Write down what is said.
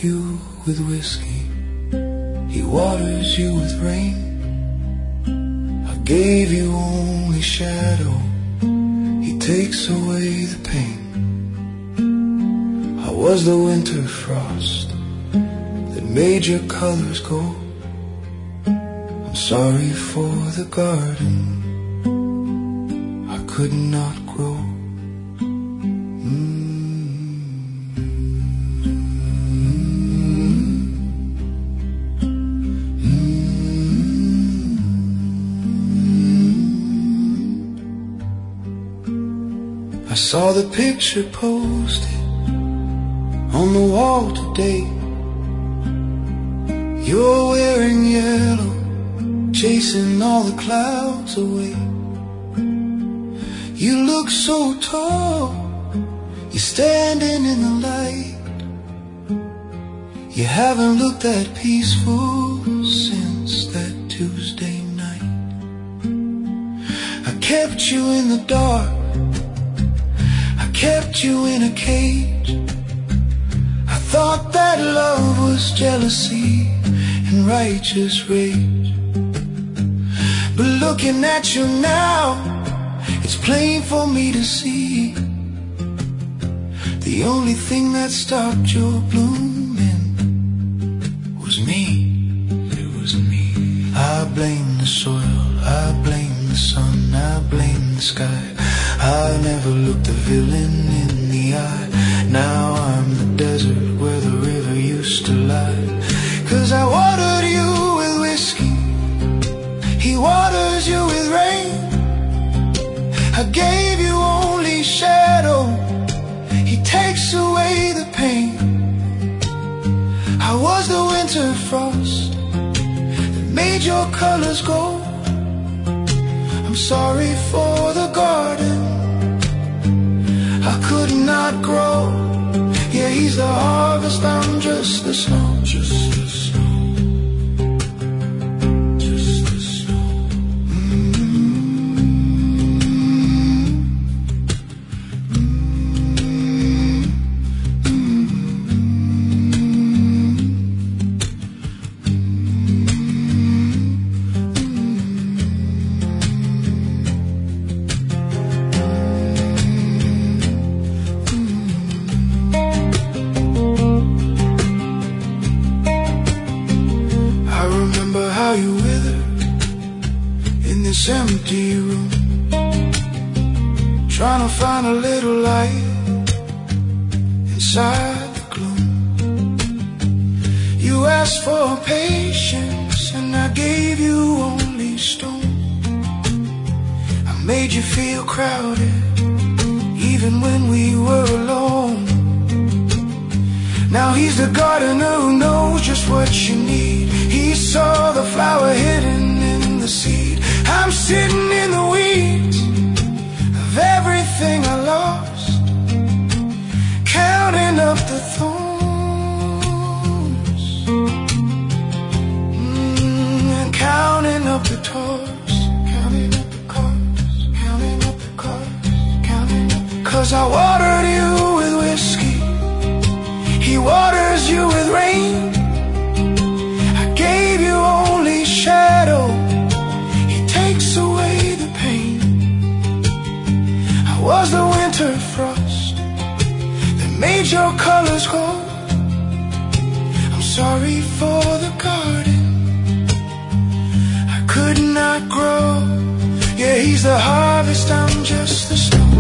you with whiskey, he waters you with rain. I gave you only shadow, he takes away the pain. I was the winter frost that made your colors go. I'm sorry for the garden I could not grow. I saw the picture posted on the wall today. You're wearing yellow, chasing all the clouds away. You look so tall, you're standing in the light. You haven't looked that peaceful since that Tuesday night. I kept you in the dark, kept you in a cage. I thought that love was jealousy and righteous rage. But looking at you now, it's plain for me to see the only thing that stopped your blooming was me. It was me. I blame the soil, I blame the sun, I blame the sky. I never looked the villain in the eye. Now I'm the desert where the river used to lie. 'Cause I watered you with whiskey, he waters you with rain. I gave you only shadow, he takes away the pain. I was the winter frost that made your colors go. I'm sorry for the garden I could not grow. Yeah, he's the harvest, I'm just the snow. Just the snow. Just the snow. How you withered in this empty room, trying to find a little light inside the gloom. You asked for patience and I gave you only stone. I made you feel crowded even when we were alone. Now he's the gardener who knows just what you need. He saw the flower hidden in the seed. I'm sitting in the weeds of everything I lost, counting up the thorns, and counting up the toys, counting up the cards, counting up the cards, counting up the cards. 'Cause I watered you with whiskey, he waters you with rain. I gave you only shadow, he takes away the pain. I was the winter frost that made your colors go. I'm sorry for the garden I could not grow. Yeah, he's the harvest, I'm just the snow.